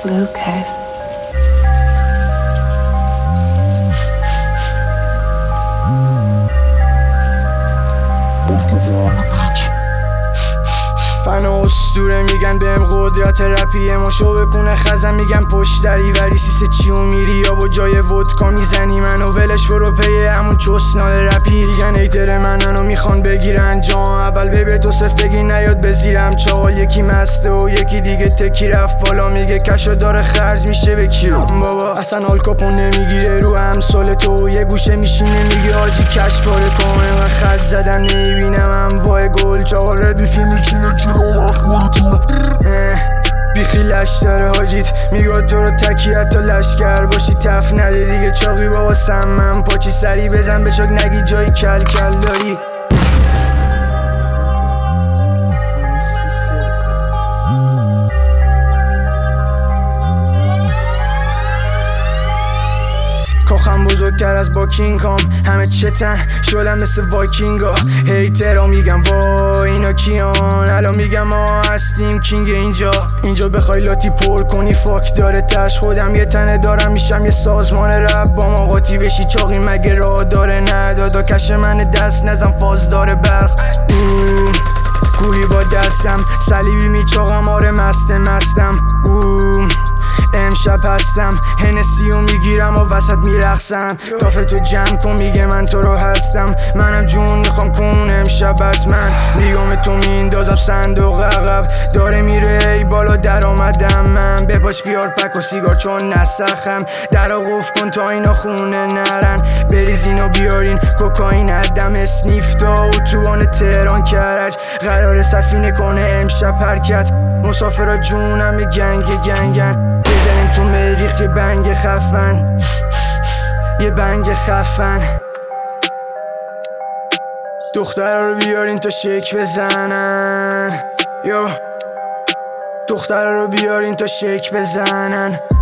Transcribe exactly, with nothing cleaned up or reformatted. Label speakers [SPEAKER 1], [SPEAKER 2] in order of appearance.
[SPEAKER 1] Lucas.
[SPEAKER 2] فنا اسطوره میگن بهم قدرت رپیه ماشو بکنه خزم میگن پشتری ولی سیسه چیو میری یا با جای ودکا میزنی منو ولش برو پی همون چسنال رپی میگن ایتر منن و میخوان بگیرن جا اول ببه تو صف بگی نیاد بزیرم چال یکی مسته و یکی دیگه تکی رفت بالا میگه کشو داره خرج میشه به کی بابا اصلا آلکاپون نمیگیره رو همسال تو یه گوشه میشینه میگه آجی کش پاره کنه و خط زدم نمیبینم هم وای گل چهار ردیفی میچینه بیخیلش داره حاجیت میگه تو رو تکیت تا لشکر باشی تف نده دیگه چاقی بابا سمم پاچی سری بزن به شک نگی جایی کل کل داری کاخم بزرگتر از با کینگ کام همه چتن شدم مثل وایکینگا هیترا میگم وای اینا کیان الان میگم ما هستیم کینگ اینجا اینجا بخوای لاتی پر کنی فاک داره تش خودم یه تنه دارم میشم یه سازمان رب با ما قاطی بشی چاقی مگه راه داره ندادا کش من دست نزن فاز داره برق کوهی با دستم صلیبی میچاقم آره مسته مستم اوه امشب هستم هنسی و میگیرم و وسط میرقصم کافه تو جمع کن میگه من تو رو هستم منم جون میخوام کن امشب حتما میگم تو میندازم صندوق عقب داره میره ای بالا در آمدم من بپاش بیار پک و سیگار چون نسخم در قفل کن تا اینا خونه نرن بریزین و بیارین کوکائین عدم اسنیفتا و توان تهران کرج قرار سفینه کنه امشب حرکت مسافرا جونم گنگ گنگن بزنیم تو مریخ یه بنگ خفن یه بنگ خفن دخترها رو بیارین تا شیک بزنن یو دخترها رو بیارین تا شیک بزنن